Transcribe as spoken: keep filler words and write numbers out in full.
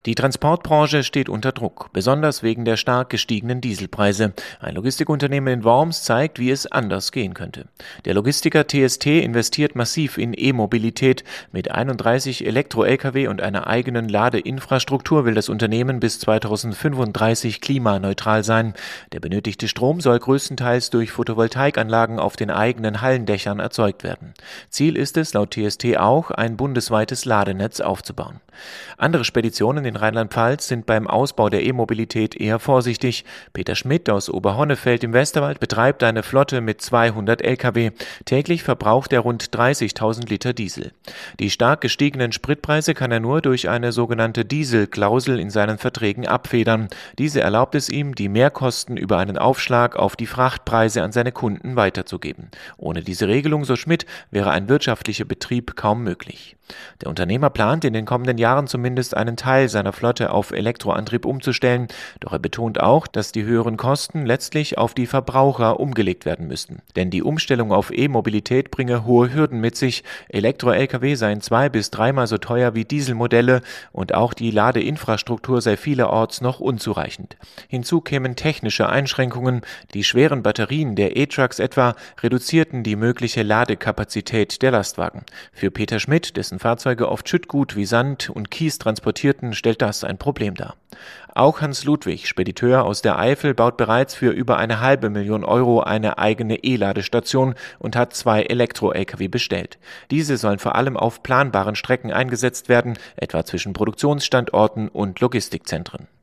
Die Transportbranche steht unter Druck, besonders wegen der stark gestiegenen Dieselpreise. Ein Logistikunternehmen in Worms zeigt, wie es anders gehen könnte. Der Logistiker T S T investiert massiv in E-Mobilität. Mit einunddreißig Elektro-L K W und einer eigenen Ladeinfrastruktur will das Unternehmen bis zweitausendfünfunddreißig klimaneutral sein. Der benötigte Strom soll größtenteils durch Photovoltaikanlagen auf den eigenen Hallendächern erzeugt werden. Ziel ist es, laut T S T auch, ein bundesweites Ladenetz aufzubauen. Andere Speditionen in Rheinland-Pfalz sind beim Ausbau der E-Mobilität eher vorsichtig. Peter Schmidt aus Oberhonnefeld im Westerwald betreibt eine Flotte mit zweihundert L K W. Täglich verbraucht er rund dreißigtausend Liter Diesel. Die stark gestiegenen Spritpreise kann er nur durch eine sogenannte Dieselklausel in seinen Verträgen abfedern. Diese erlaubt es ihm, die Mehrkosten über einen Aufschlag auf die Frachtpreise an seine Kunden weiterzugeben. Ohne diese Regelung, so Schmidt, wäre ein wirtschaftlicher Betrieb kaum möglich. Der Unternehmer plant, in den kommenden Jahren zumindest einen Teil seiner Flotte auf Elektroantrieb umzustellen, doch er betont auch, dass die höheren Kosten letztlich auf die Verbraucher umgelegt werden müssten. Denn die Umstellung auf E-Mobilität bringe hohe Hürden mit sich. Elektro-L K W seien zwei- bis dreimal so teuer wie Dieselmodelle und auch die Ladeinfrastruktur sei vielerorts noch unzureichend. Hinzu kämen technische Einschränkungen. Die schweren Batterien der E-Trucks etwa reduzierten die mögliche Ladekapazität der Lastwagen. Für Peter Schmidt, dessen Fahrzeuge oft Schüttgut wie Sand und Kies transportierten, stellt das ein Problem dar. Auch Hans Ludwig, Spediteur aus der Eifel, baut bereits für über eine halbe Million Euro eine eigene E-Ladestation und hat zwei Elektro-L K W bestellt. Diese sollen vor allem auf planbaren Strecken eingesetzt werden, etwa zwischen Produktionsstandorten und Logistikzentren.